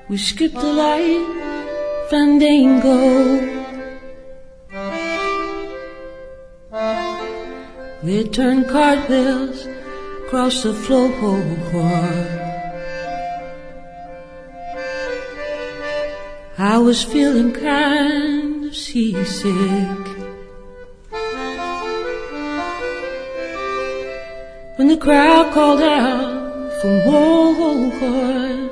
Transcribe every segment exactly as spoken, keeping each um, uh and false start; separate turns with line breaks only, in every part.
We skipped the light, fandango. We turned cartwheels across the floor. I was feeling kind of seasick when the crowd called out for more.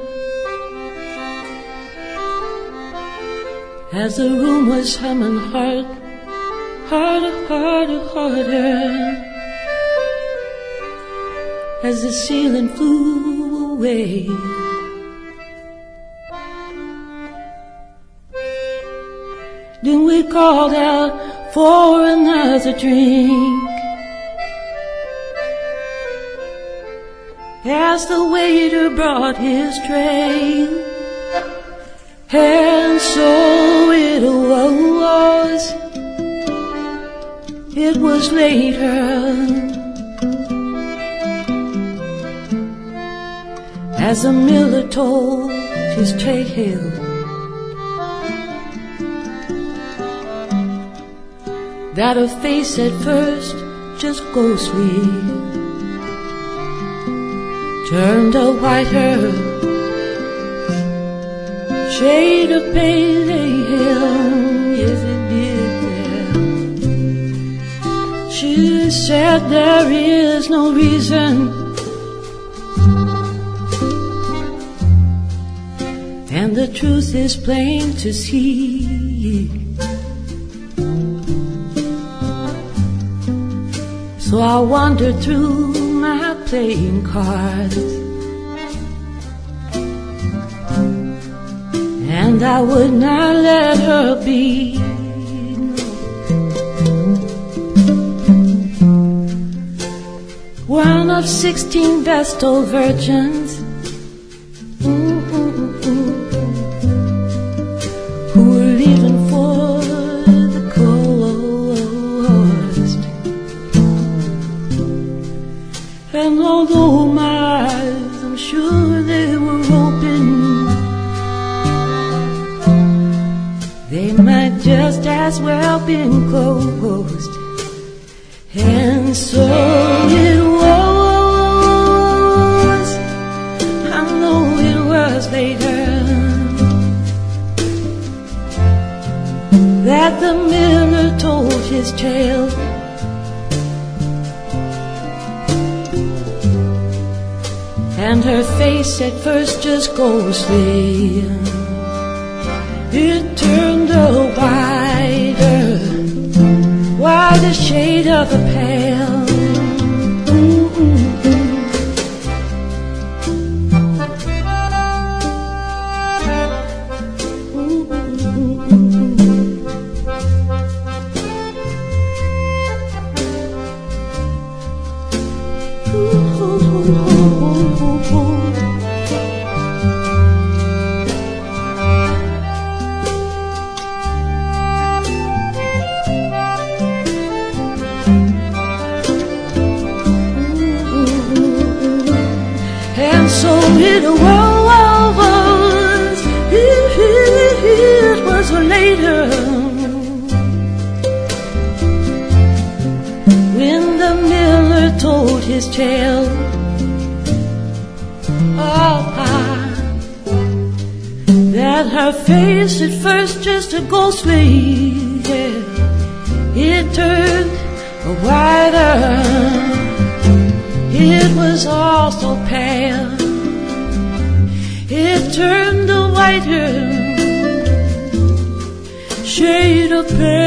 As the room was humming hard, harder, harder, harder, as the ceiling flew away. Then we called out for another drink, as the waiter brought his tray. And so it was, it was later, as the miller told his tale, that her face at first just ghostly turned a whiter shade of pale ale. Yes, it did. Yeah. She said there is no reason, and the truth is plain to see. So I wandered through my playing cards, and I would not let her be. One of sixteen Vestal virgins, who were leaving for the coast. And although my eyes, I'm sure they were open, they might just as well been closed. And so it was, I know it was later, that the miller told his tale. And her face at first just ghostly, it turned a wider, wider shade of a pale. And so it was, it was later, when the miller told his tale. Oh, that her face at first just a ghostly, yeah, it turned a whiter, it was all so pale, it turned a whiter shade of pale.